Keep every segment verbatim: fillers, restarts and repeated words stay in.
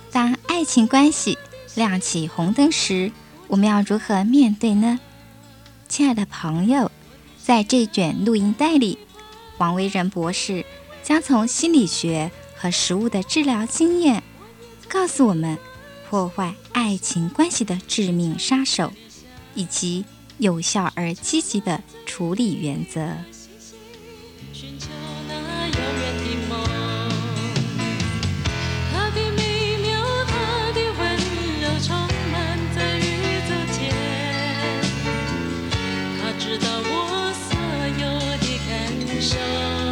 当爱情关系亮起红灯时，我们要如何面对呢？亲爱的朋友，在这卷录音带里，王维仁博士将从心理学和食物的治疗经验，告诉我们破坏爱情关系的致命杀手，以及有效而积极的处理原则。 寻求那遥远的梦，它的美妙，它的温柔，充满在宇宙间。它知道我所有的感受。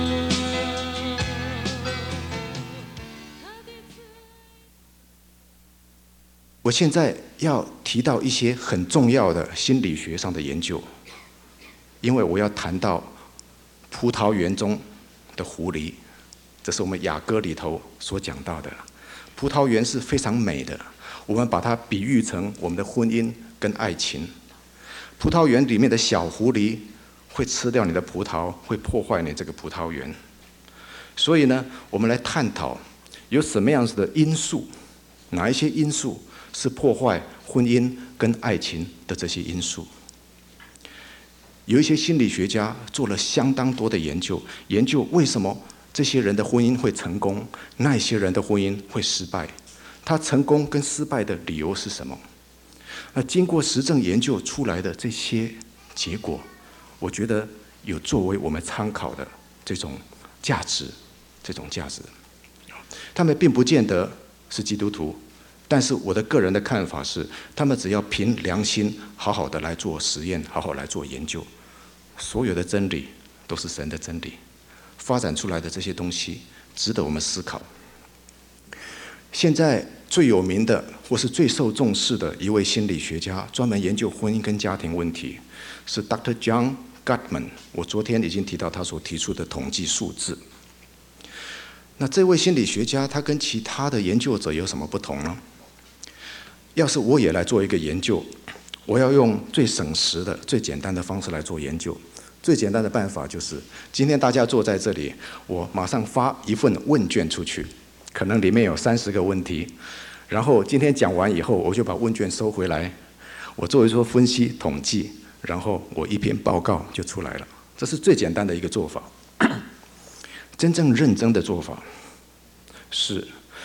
我现在要提到一些很重要的心理学上的研究，因为我要谈到葡萄园中的狐狸，这是我们雅歌里头所讲到的。葡萄园是非常美的，我们把它比喻成我们的婚姻跟爱情。葡萄园里面的小狐狸会吃掉你的葡萄，会破坏你这个葡萄园。所以呢，我们来探讨有什么样子的因素，哪一些因素是破坏婚姻跟爱情的这些因素。有一些心理学家做了相当多的研究，研究为什么这些人的婚姻会成功，那些人的婚姻会失败，他成功跟失败的理由是什么。那经过实证研究出来的这些结果，我觉得有作为我们参考的这种价值，这种价值。他们并不见得是基督徒，但是我的个人的看法是，他们只要凭良心好好的来做实验，好好来做研究，所有的真理都是神的真理，发展出来的这些东西值得我们思考。现在最有名的或是最受重视的一位心理学家，专门研究婚姻跟家庭问题，是 Doctor John Gottman。 我昨天已经提到他所提出的统计数字。那这位心理学家他跟其他的研究者有什么不同呢？要是我也来做一个研究，我要用最省时的、最简单的方式来做研究。最简单的办法就是，今天大家坐在这里，我马上发一份问卷出去，可能里面有三十个问题，然后今天讲完以后，我就把问卷收回来，我做一做分析统计，然后我一篇报告就出来了。这是最简单的一个做法。真正认真的做法是，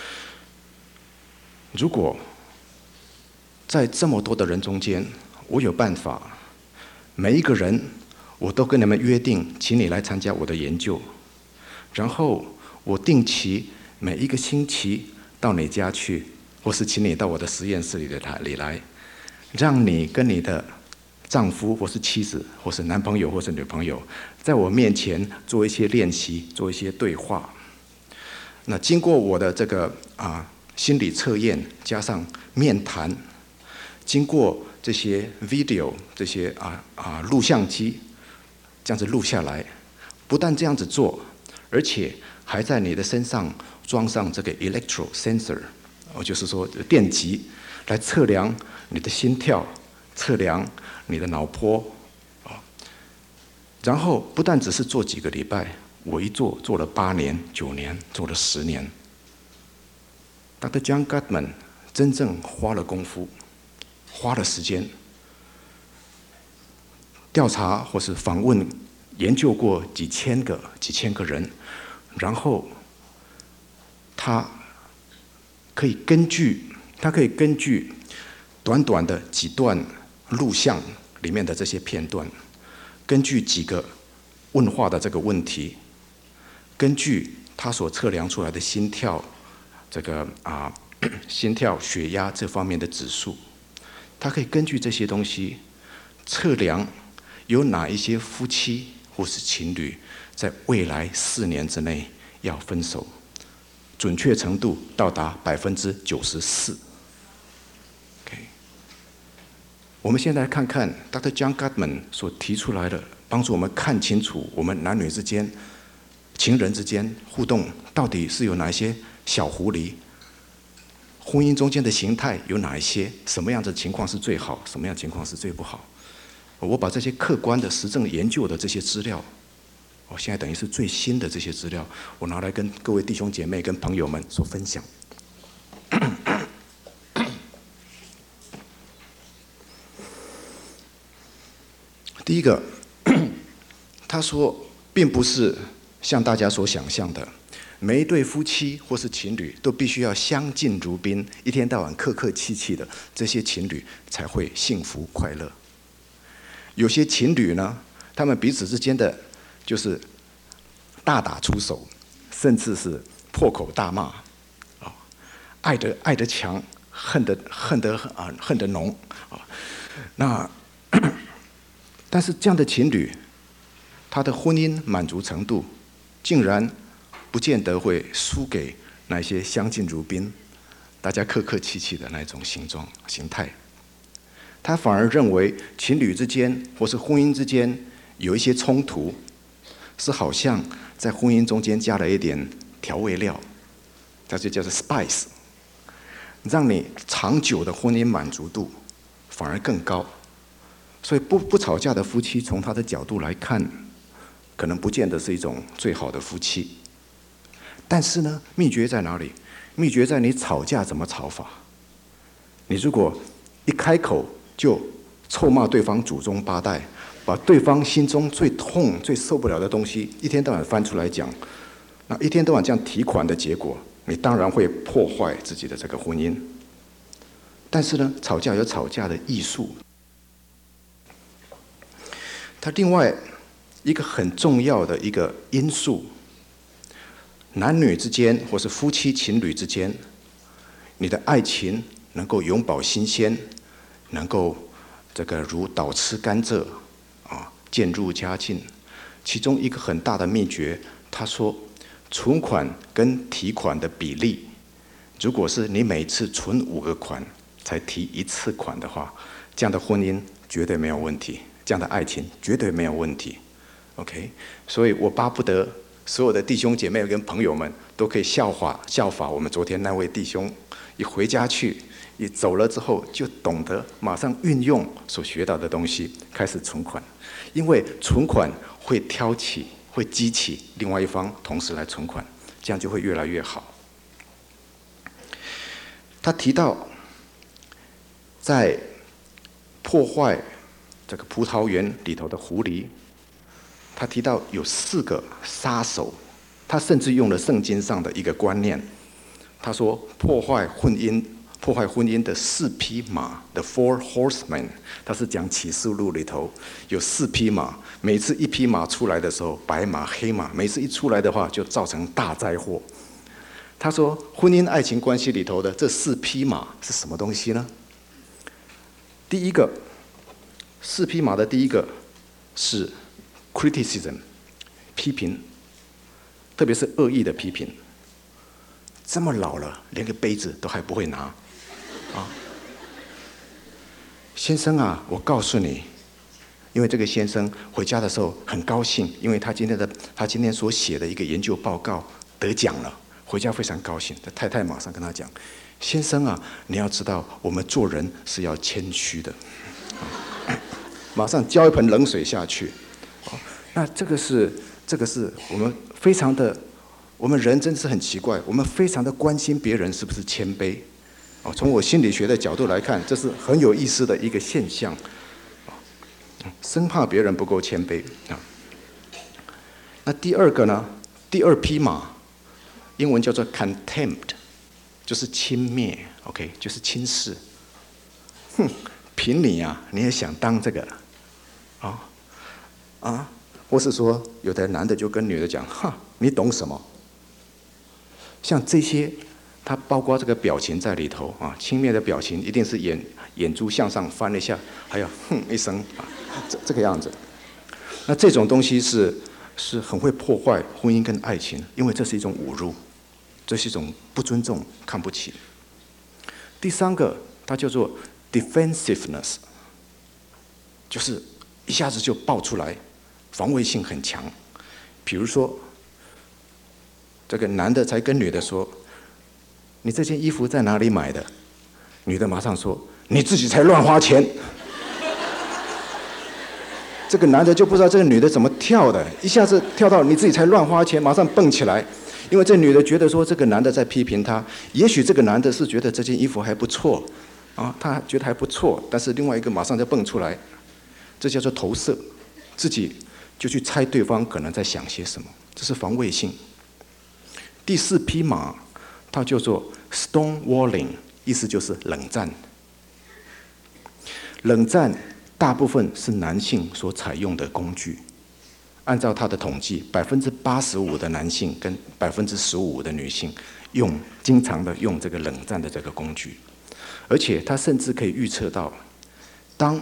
如果在这么多的人中间，我有办法，每一个人我都跟你们约定，请你来参加我的研究，然后我定期每一个星期到你家去，或是请你到我的实验室里里来，让你跟你的丈夫或是妻子或是男朋友或是女朋友在我面前做一些练习，做一些对话。那经过我的这个啊心理测验加上面谈，经过这些 video 这些啊啊录像机这样子录下来，不但这样子做，而且还在你的身上装上这个 electro sensor， 就是说电极，来测量你的心跳，测量你的脑波。然后不但只是做几个礼拜，我一做做了八年、九年，做了十年。Doctor John Gottman 真正花了功夫，花了时间，调查或是访问、研究过几千个、几千个人，然后他可以根据他可以根据短短的几段录像里面的这些片段，根据几个问话的这个问题，根据他所测量出来的心跳，这个啊心跳、血压这方面的指数，他可以根据这些东西测量有哪一些夫妻或是情侣在未来四年之内要分手，准确程度到达百分之九十四。我们现在看看 Doctor John Gottman 所提出来的，帮助我们看清楚我们男女之间、情人之间互动到底是有哪一些小狐狸，婚姻中间的形态有哪一些，什么样的情况是最好，什么样的情况是最不好。我把这些客观的实证研究的这些资料，我现在等于是最新的这些资料，我拿来跟各位弟兄姐妹跟朋友们所分享。 第一个，他说，并不是像大家所想象的，每一对夫妻或是情侣都必须要相敬如宾，一天到晚客客气气的，这些情侣才会幸福快乐。有些情侣呢，他们彼此之间的就是大打出手，甚至是破口大骂，啊，爱得爱得强，恨得恨得啊恨得浓啊。那但是这样的情侣，他的婚姻满足程度，竟然不见得会输给那些相敬如宾、大家客客气气的那种形状形态。他反而认为情侣之间或是婚姻之间有一些冲突，是好像在婚姻中间加了一点调味料，它就叫做 spice， 让你长久的婚姻满足度反而更高。所以不不吵架的夫妻，从他的角度来看，可能不见得是一种最好的夫妻。但是呢，秘诀在哪里？秘诀在你吵架怎么吵法。你如果一开口就臭骂对方祖宗八代，把对方心中最痛、最受不了的东西一天到晚翻出来讲，那一天到晚这样提款的结果，你当然会破坏自己的这个婚姻。但是呢，吵架有吵架的艺术。它另外一个很重要的一个因素，男女之间或是夫妻情侣之间，你的爱情能够永葆新鲜，能够这个如倒吃甘蔗啊，渐入佳境。其中一个很大的秘诀，他说，存款跟提款的比例，如果是你每次存五个款才提一次款的话，这样的婚姻绝对没有问题，这样的爱情绝对没有问题。OK， 所以我巴不得所有的弟兄姐妹跟朋友们都可以效法效法我们昨天那位弟兄，一回家去，一走了之后就懂得马上运用所学到的东西，开始存款，因为存款会挑起、会激起另外一方同时来存款，这样就会越来越好。他提到，在破坏这个葡萄园里头的狐狸，他提到有四个杀手，他甚至用了圣经上的一个观念，他说破坏婚姻、破坏婚姻的四匹马 ，the four horsemen， 他是讲启示录里头有四匹马，每次一匹马出来的时候，白马、黑马，每次一出来的话就造成大灾祸。他说婚姻爱情关系里头的这四匹马是什么东西呢？第一个，四匹马的第一个是 criticism， 批评，特别是恶意的批评。这么老了，连个杯子都还不会拿，啊！先生啊，我告诉你，因为这个先生回家的时候很高兴，因为他今天的他今天所写的一个研究报告得奖了，回家非常高兴。他太太马上跟他讲：“先生啊，你要知道，我们做人是要谦虚的。”马上浇一盆冷水下去。那这个是这个是我们非常的，我们人真是很奇怪，我们非常的关心别人是不是谦卑。哦，从我心理学的角度来看，这是很有意思的一个现象。生怕别人不够谦卑啊。那第二个呢？第二匹马，英文叫做 contempt， 就是轻蔑 ，OK， 就是轻视。哼，凭你啊，你也想当这个啊啊？或是说，有的男的就跟女的讲：“哈，你懂什么？”像这些，他包括这个表情在里头啊，轻蔑的表情一定是眼眼珠向上翻了一下，还有哼一声啊，这这个样子。那这种东西是是很会破坏婚姻跟爱情，因为这是一种侮辱，这是一种不尊重、看不起。第三个，它叫做 defensiveness， 就是一下子就爆出来。防卫性很强，比如说，这个男的才跟女的说：“你这件衣服在哪里买的？”女的马上说：“你自己才乱花钱。”这个男的就不知道这个女的怎么跳的，一下子跳到你自己才乱花钱，马上蹦起来，因为这女的觉得说这个男的在批评她，也许这个男的是觉得这件衣服还不错，啊，他觉得还不错，但是另外一个马上就蹦出来。 这叫做投射，自己就去猜对方可能在想些什么，这是防卫性。第四匹马，它叫做 stonewalling， 意思就是冷战。冷战大部分是男性所采用的工具。按照他的统计，百分之八十五的男性跟百分之十五的女性用经常的用这个冷战的这个工具，而且他甚至可以预测到，当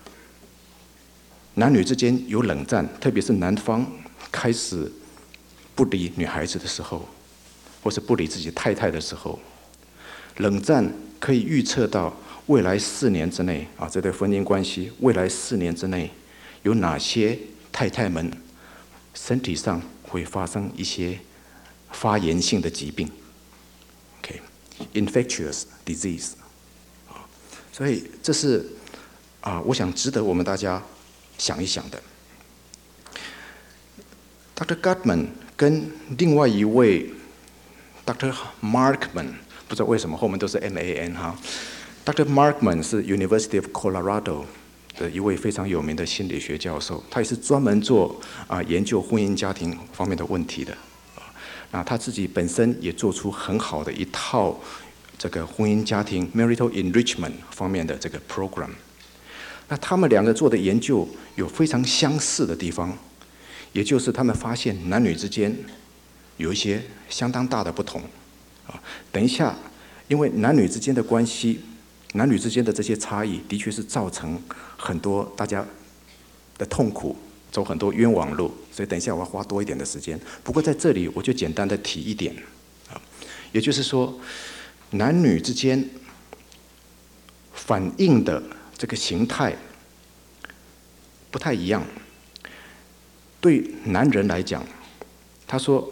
男女之间有冷战，特别是男方开始不理女孩子的时候，或是不理自己太太的时候，冷战可以预测到未来四年之内啊，这对婚姻关系未来四年之内有哪些太太们身体上会发生一些发炎性的疾病 ，OK，infectious disease， 啊，所以这是啊，我想值得我们大家想一想的。Doctor Gottman 跟另外一位 Doctor Markman， 不知道为什么后面都是 M A N 哈 ，Doctor Markman 是 University of Colorado。的一位非常有名的心理学教授，他也是专门做啊研究婚姻家庭方面的问题的。那他自己本身也做出很好的一套这个婚姻家庭 marital enrichment 方面的这个 program。那他们两个做的研究有非常相似的地方，也就是他们发现男女之间有一些相当大的不同。啊，等一下，因为男女之间的关系。男女之间的这些差异，的确是造成很多大家的痛苦，走很多冤枉路。所以等一下我要花多一点的时间。不过在这里我就简单的提一点，啊，也就是说，男女之间反应的这个形态不太一样。对男人来讲，他说，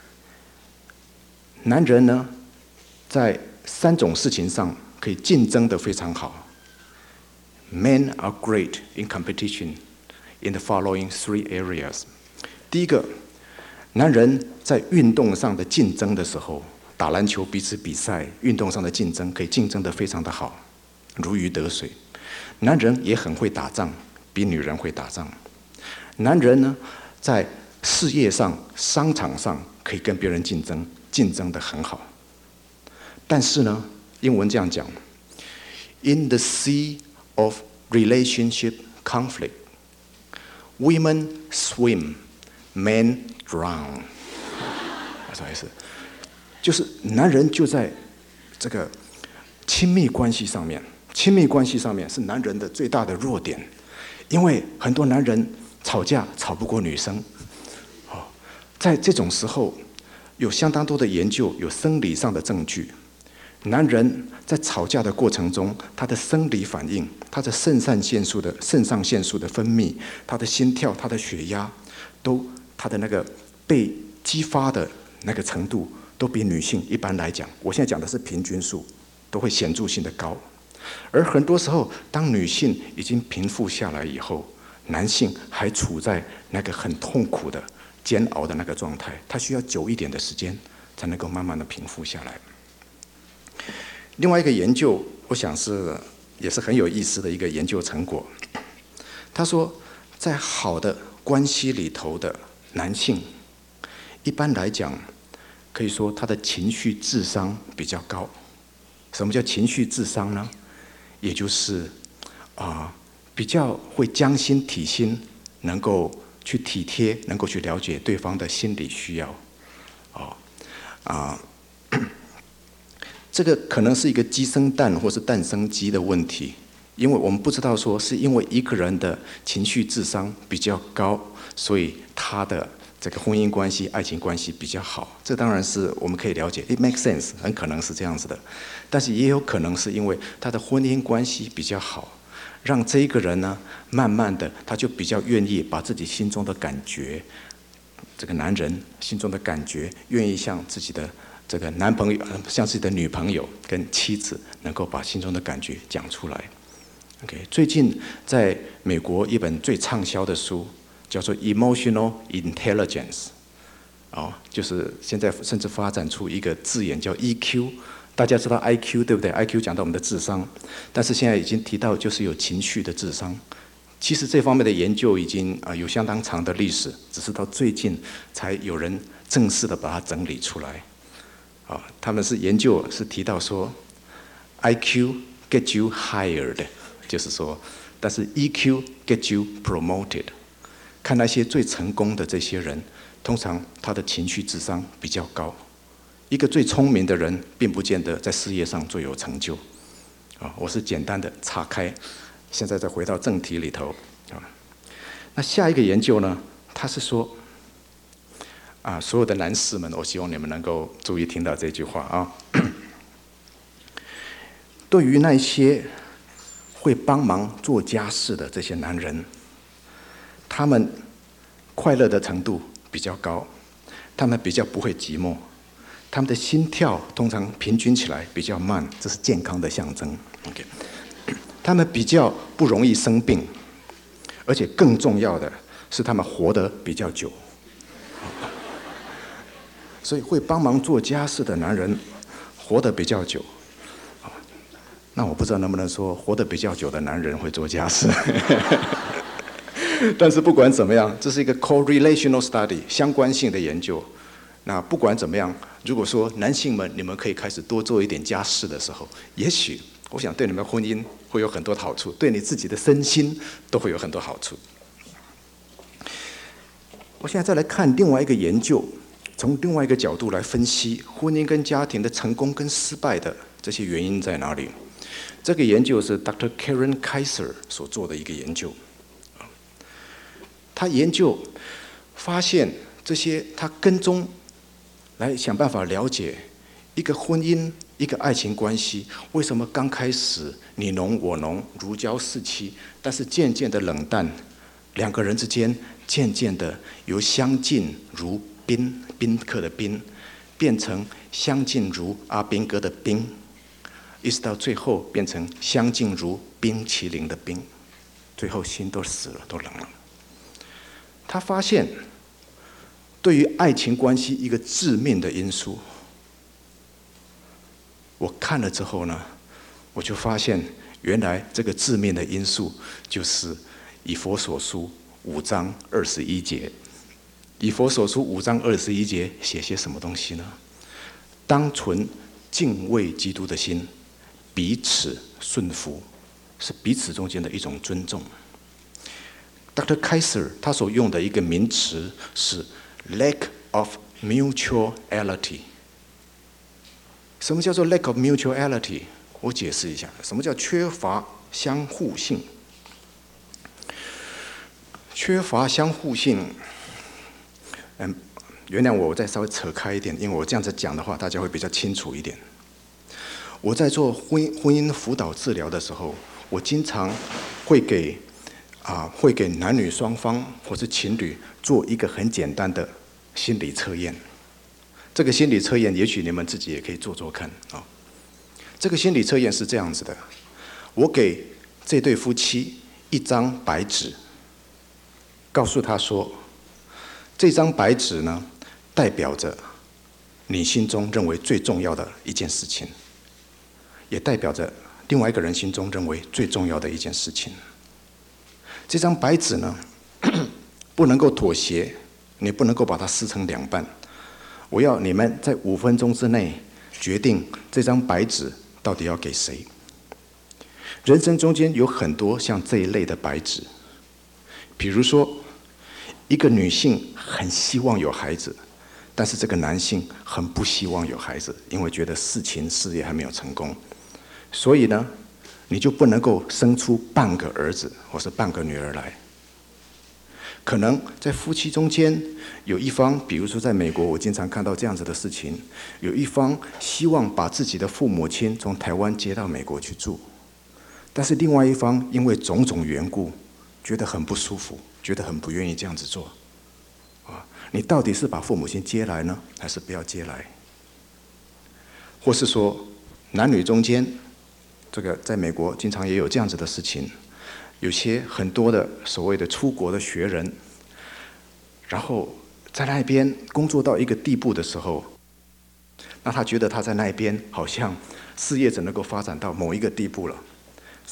男人呢，在三种事情上。可以竞争得非常好。Men are great in competition in the following three areas。第一个，男人在运动上的竞争的时候，打篮球彼此比赛，运动上的竞争可以竞争得非常的好，如鱼得水。男人也很会打仗，比女人会打仗。男人呢，在事业上、商场上可以跟别人竞争，竞争得很好。但是呢，英文这样讲 ：In the sea of relationship conflict, women swim, men drown。不好意思，就是男人就在这个亲密关系上面，亲密关系上面是男人的最大的弱点，因为很多男人吵架吵不过女生。哦，在这种时候，有相当多的研究，有生理上的证据。男人在吵架的过程中，他的生理反应，他的肾上腺素的肾上腺素的分泌，他的心跳，他的血压，都他的那个被激发的那个程度，都比女性一般来讲，我现在讲的是平均数，都会显著性的高。而很多时候，当女性已经平复下来以后，男性还处在那个很痛苦的煎熬的那个状态，他需要久一点的时间才能够慢慢的平复下来。另外一个研究，我想是也是很有意思的一个研究成果。他说，在好的关系里头的男性，一般来讲，可以说他的情绪智商比较高。什么叫情绪智商呢？也就是啊、呃，比较会将心体心，能够去体贴，能够去了解对方的心理需要。哦，啊。这个可能是一个鸡生蛋或是蛋生鸡的问题，因为我们不知道说是因为一个人的情绪智商比较高，所以他的这个婚姻关系、爱情关系比较好。这当然是我们可以了解 ，it makes sense， 很可能是这样子的。但是也有可能是因为他的婚姻关系比较好，让这一个人呢，慢慢的他就比较愿意把自己心中的感觉，这个男人心中的感觉，愿意向自己的这个男朋友，像自己的女朋友跟妻子，能够把心中的感觉讲出来。OK， 最近在美国一本最畅销的书叫做《Emotional Intelligence》，哦，就是现在甚至发展出一个字眼叫 E Q。大家知道 I Q 对不对 ？I Q 讲到我们的智商，但是现在已经提到就是有情绪的智商。 其实这方面的研究已经啊有相当长的历史，只是到最近才有人正式的把它整理出来。啊，他们是研究是提到说 ，I Q get you hired， 就是说，但是 E Q get you promoted。看那些最成功的这些人，通常他的情绪智商比较高。一个最聪明的人，并不见得在事业上最有成就。啊，我是简单的岔开。现在再回到正题里头啊，那下一个研究呢？他是说，啊，所有的男士们，我希望你们能够注意听到这句话啊。对于那些会帮忙做家事的这些男人，他们快乐的程度比较高，他们比较不会寂寞，他们的心跳通常平均起来比较慢，这是健康的象征。OK。他们比较不容易生病，而且更重要的是，他们活得比较久。所以，会帮忙做家事的男人活得比较久。那我不知道能不能说，活得比较久的男人会做家事。但是不管怎么样，这是一个 correlational study 相关性的研究。那不管怎么样，如果说男性们你们可以开始多做一点家事的时候，也许。我想对你们婚姻会有很多的好处，对你自己的身心都会有很多好处。我现在再来看另外一个研究，从另外一个角度来分析婚姻跟家庭的成功跟失败的这些原因在哪里。这个研究是 Doctor Karen Kaiser 所做的一个研究。他研究发现这些，他跟踪来想办法了解一个婚姻。一个爱情关系，为什么刚开始你侬我侬，如胶似漆，但是渐渐的冷淡，两个人之间渐渐的由相敬如宾，宾客的宾，变成相敬如阿兵哥的兵，一直到最后变成相敬如冰淇淋的冰，最后心都死了，都冷了。他发现，对于爱情关系一个致命的因素。我看了之后呢，我就发现，原来这个致命的因素就是以佛所书五章二十一节。以佛所书五章二十一节写些什么东西呢？当存敬畏基督的心，彼此顺服，是彼此中间的一种尊重。Doctor Kaiser 他所用的一个名词是 lack of mutuality。什么叫做 lack of mutuality？ 我解释一下，什么叫缺乏相互性？缺乏相互性，嗯，原谅我，我再稍微扯开一点，因为我这样子讲的话，大家会比较清楚一点。我在做婚姻婚姻辅导治疗的时候，我经常会给啊会给男女双方或是情侣做一个很简单的心理测验。这个心理测验，也许你们自己也可以做做看啊。这个心理测验是这样子的：我给这对夫妻一张白纸，告诉他说，这张白纸呢，代表着你心中认为最重要的一件事情，也代表着另外一个人心中认为最重要的一件事情。这张白纸呢，不能够妥协，你不能够把它撕成两半。我要你们在五分钟之内决定这张白纸到底要给谁。人生中间有很多像这一类的白纸，比如说，一个女性很希望有孩子，但是这个男性很不希望有孩子，因为觉得事情事业还没有成功，所以呢，你就不能够生出半个儿子或是半个女儿来。可能在夫妻中间有一方，比如说在美国，我经常看到这样子的事情，有一方希望把自己的父母亲从台湾接到美国去住，但是另外一方因为种种缘故，觉得很不舒服，觉得很不愿意这样子做。啊，你到底是把父母亲接来呢，还是不要接来？或是说，男女中间，这个在美国经常也有这样子的事情。有些很多的所谓的出国的学人，然后在那边工作到一个地步的时候，那他觉得他在那边好像事业只能够发展到某一个地步了，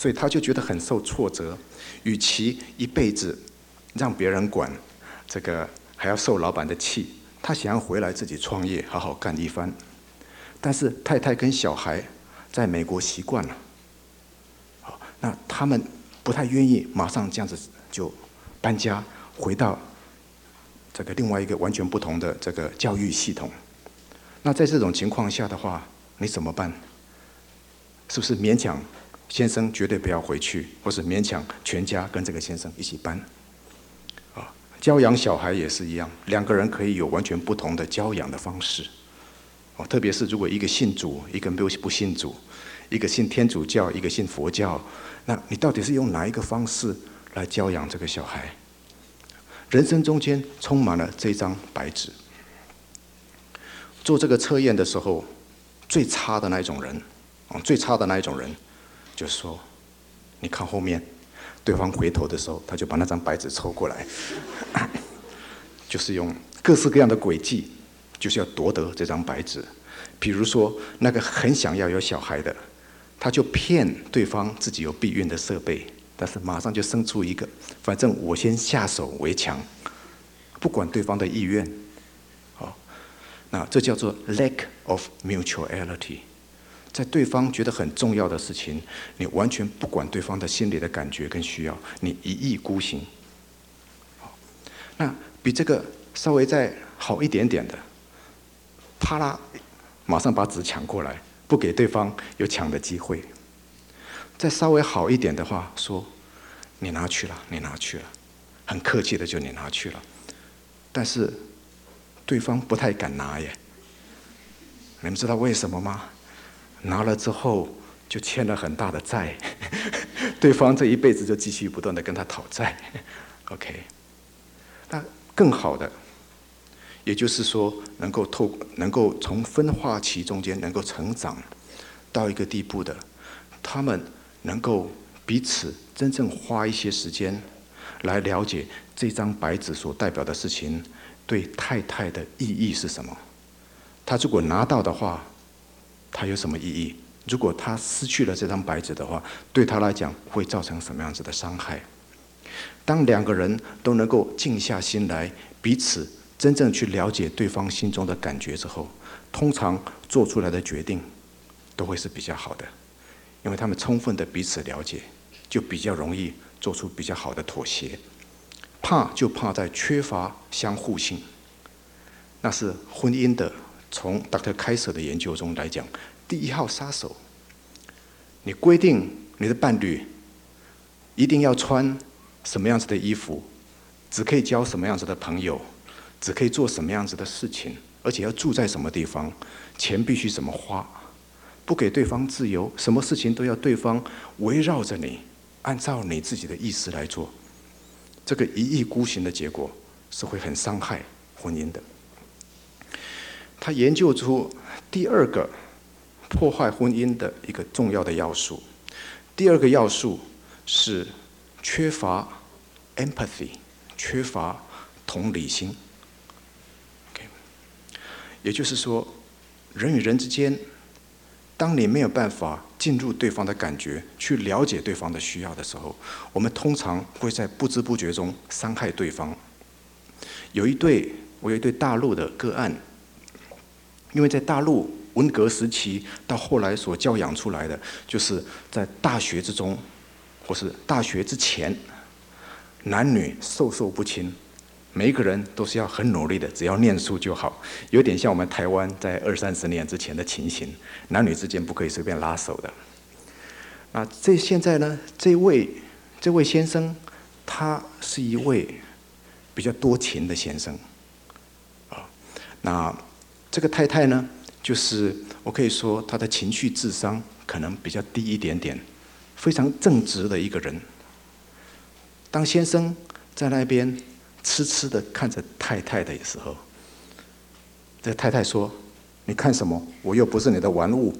所以他就觉得很受挫折。与其一辈子让别人管，这个还要受老板的气，他想要回来自己创业，好好干一番。但是太太跟小孩在美国习惯了，好，那他们不太愿意马上这样子就搬家回到这个另外一个完全不同的这个教育系统。那在这种情况下的话，你怎么办？是不是勉强先生绝对不要回去，或是勉强全家跟这个先生一起搬？啊，教养小孩也是一样，两个人可以有完全不同的教养的方式。哦，特别是如果一个信主，一个不不信主，一个信天主教，一个信佛教，那你到底是用哪一个方式来教养这个小孩？人生中间充满了这张白纸。做这个测验的时候，最差的那一种人，哦，最差的那一种人，就是说，你看后面，对方回头的时候，他就把那张白纸抽过来，就是用各式各样的诡计，就是要夺得这张白纸。比如说，那个很想要有小孩的，他就骗对方自己有避孕的设备，但是马上就生出一个，反正我先下手为强，不管对方的意愿。好，那这叫做 lack of mutuality。在对方觉得很重要的事情，你完全不管对方的心理的感觉跟需要，你一意孤行。好，那比这个稍微再好一点点的，啪啦，马上把纸抢过来，不给对方有抢的机会。再稍微好一点的话，说你拿去了，你拿去了，很客气的就你拿去了，但是对方不太敢拿耶。你们知道为什么吗？拿了之后就欠了很大的债，对方这一辈子就继续不断的跟他讨债。OK， 那更好的，也就是说，能够透，能够从分化期中间能够成长到一个地步的，他们能够彼此真正花一些时间来了解这张白纸所代表的事情对太太的意义是什么。他如果拿到的话，它有什么意义？如果他失去了这张白纸的话，对他来讲会造成什么样子的伤害？当两个人都能够静下心来，彼此真正去了解对方心中的感觉之后，通常做出来的决定都会是比较好的，因为他们充分的彼此了解，就比较容易做出比较好的妥协。怕就怕在缺乏相互性，那是婚姻的。从 Doctor Kaiser 的研究中来讲，第一号杀手。你规定你的伴侣一定要穿什么样子的衣服，只可以交什么样子的朋友，只可以做什么样子的事情，而且要住在什么地方，钱必须怎么花，不给对方自由，什么事情都要对方围绕着你，按照你自己的意思来做。这个一意孤行的结果是会很伤害婚姻的。他研究出第二个破坏婚姻的一个重要的要素，第二个要素是缺乏 empathy， 缺乏同理心。Okay. 也就是说，人与人之间，当你没有办法进入对方的感觉，去了解对方的需要的时候，我们通常会在不知不觉中伤害对方。有一对，我有一对大陆的个案。因为在大陆文革时期到后来所教养出来的，就是在大学之中，或是大学之前，男女授受不亲，每一个人都是要很努力的，只要念书就好，有点像我们台湾在二三十年之前的情形，男女之间不可以随便拉手的。那这现在呢，这位这位先生，他是一位比较多情的先生，啊，那。这个太太呢，就是我可以说她的情绪智商可能比较低一点点，非常正直的一个人。当先生在那边痴痴的看着太太的时候，这个太太说：“你看什么？我又不是你的玩物。”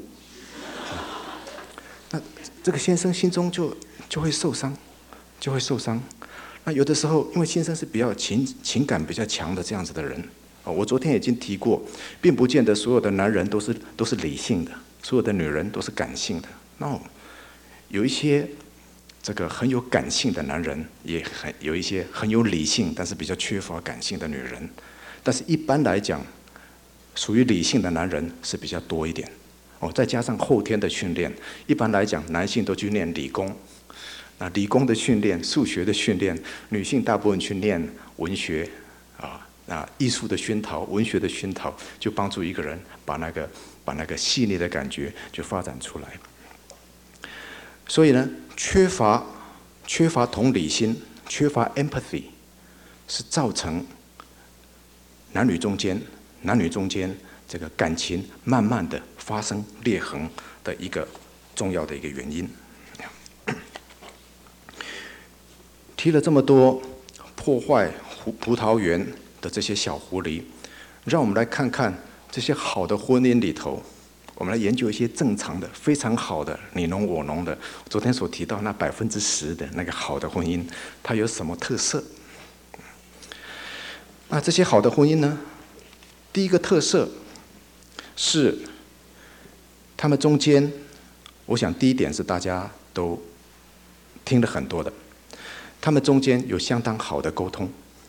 那这个先生心中就就会受伤，就会受伤。那有的时候，因为先生是比较情情感比较强的这样子的人。我昨天已经提过，并不见得所有的男人都是都是理性的，所有的女人都是感性的。No， 有一些这个很有感性的男人，也很有一些很有理性，但是比较缺乏感性的女人。但是一般来讲，属于理性的男人是比较多一点。哦，再加上后天的训练，一般来讲，男性都去念理工，那理工的训练、数学的训练，女性大部分去念文学，啊，那艺术的熏陶、文学的熏陶，就帮助一个人把那个把那个细腻的感觉就发展出来。所以呢，缺乏缺乏同理心，缺乏 empathy， 是造成男女中间男女中间这个感情慢慢的发生裂痕的一个重要的一个原因。提了这么多破坏葡萄园的这些小狐狸，让我们来看看这些好的婚姻里头，我们来研究一些正常的、非常好的你侬我侬的。昨天所提到那百分之十的那个好的婚姻，它有什么特色？那这些好的婚姻呢？第一个特色是，他们中间，我想第一点是大家都听了很多的，他们中间有相当好的沟通，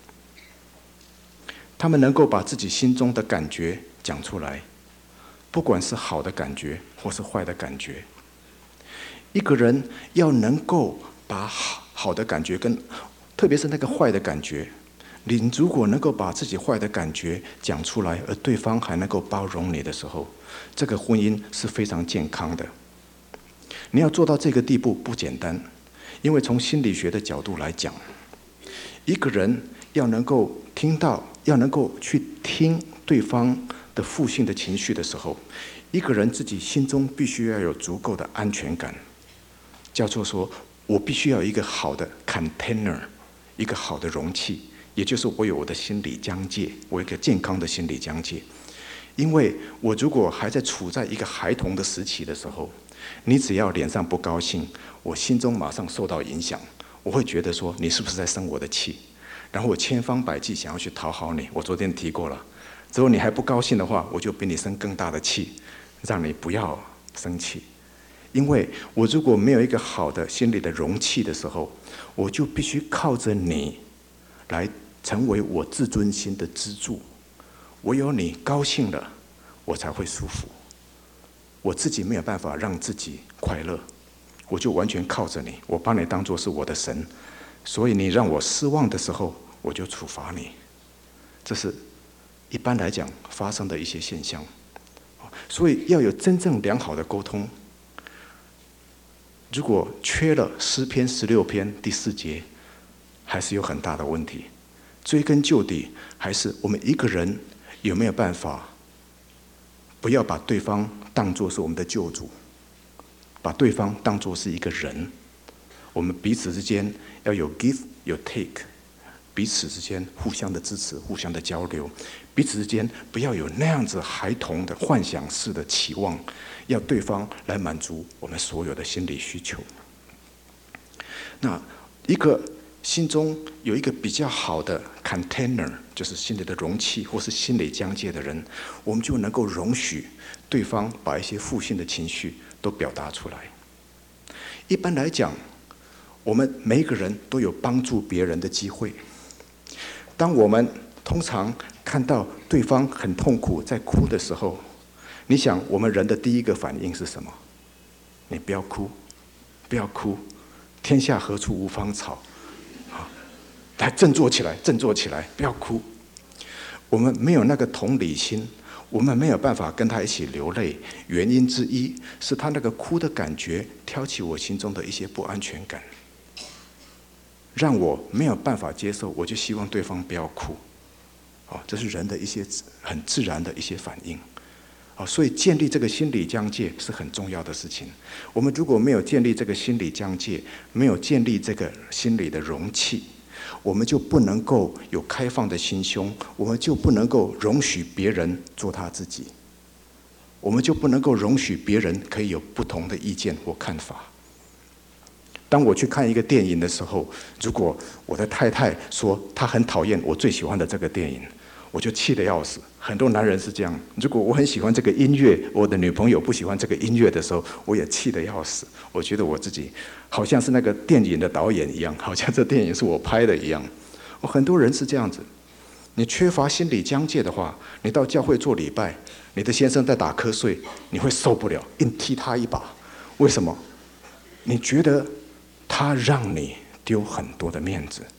他们能够把自己心中的感觉讲出来，不管是好的感觉或是坏的感觉。一个人要能够把好好的感觉跟，特别是那个坏的感觉，你如果能够把自己坏的感觉讲出来，而对方还能够包容你的时候，这个婚姻是非常健康的。你要做到这个地步不简单，因为从心理学的角度来讲，一个人要能够听到，要能够去听对方的负性的情绪的时候，一个人自己心中必须要有足够的安全感，叫做说我必须要有一个好的 container， 一个好的容器。也就是我有我的心理疆界，我有一个健康的心理疆界。因为我如果还在处在一个孩童的时期的时候，你只要脸上不高兴，我心中马上受到影响，我会觉得说你是不是在生我的气，然后我千方百计想要去讨好你。我昨天提过了，只有你还不高兴的话，我就比你生更大的气，让你不要生气。因为我如果没有一个好的心理的容器的时候，我就必须靠着你来成为我自尊心的支柱。唯有你高兴了，我才会舒服。我自己没有办法让自己快乐，我就完全靠着你，我把你当作是我的神，所以你让我失望的时候，我就处罚你。这是一般来讲发生的一些现象。所以要有真正良好的沟通，如果缺了诗篇十六篇第四节，还是有很大的问题。追根究底，还是我们一个人有没有办法，不要把对方当作是我们的救主，把对方当作是一个人。我们彼此之间要有 give 有 take， 彼此之间互相的支持，互相的交流，彼此之间不要有那样子孩童的幻想式的期望，要对方来满足我们所有的心理需求。那一个心中有一个比较好的 container， 就是心理的容器或是心理疆界的人，我们就能够容许对方把一些负性的情绪都表达出来。一般来讲，我们每一个人都有帮助别人的机会。当我们通常看到对方很痛苦在哭的时候，你想我们人的第一个反应是什么？你不要哭，不要哭，天下何处无芳草。来，振作起来，振作起来，不要哭。我们没有那个同理心，我们没有办法跟他一起流泪。原因之一是他那个哭的感觉挑起我心中的一些不安全感，让我没有办法接受，我就希望对方不要哭。哦，这是人的一些很自然的一些反应。哦，所以建立这个心理疆界是很重要的事情。我们如果没有建立这个心理疆界，没有建立这个心理的容器，我们就不能够有开放的心胸，我们就不能够容许别人做他自己，我们就不能够容许别人可以有不同的意见或看法。当我去看一个电影的时候，如果我的太太说她很讨厌我最喜欢的这个电影，我就气得要死， 很多男人是这样。如果我很喜欢这个音乐，我的女朋友不喜欢这个音乐的时候，我也气得要死。我觉得我自己好像是那个电影的导演一样，好像这电影是我拍的一样。很多人是这样子。你缺乏心理疆界的话，你到教会做礼拜，你的先生在打瞌睡，你会受不了，硬踢他一把。为什么？你觉得他让你丢很多的面子，